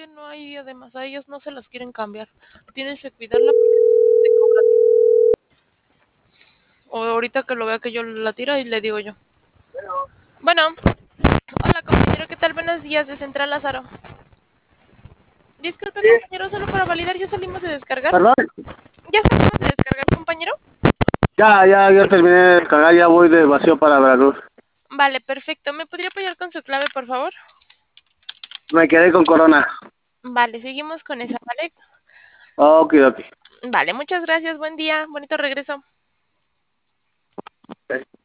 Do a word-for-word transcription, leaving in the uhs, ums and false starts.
que no hay, además, a ellos no se las quieren cambiar. Tienes que cuidarla porque si no te cobra a ti. O ahorita que lo vea que yo la tiro y le digo yo. Bueno, hola compañero, ¿qué tal? Buenos días de Central Lázaro. Disculpe compañero, solo para validar, ¿ya salimos de descargar? ¿Perdón? ¿Ya salimos de descargar, compañero? Ya, ya, ya terminé de descargar, ya voy de vacío para Veracruz. Vale, perfecto. ¿Me podría apoyar con su clave, por favor? Me quedé con Corona. Vale, seguimos con esa, ¿vale? Ok, ok. Vale, muchas gracias. Buen día. Bonito regreso.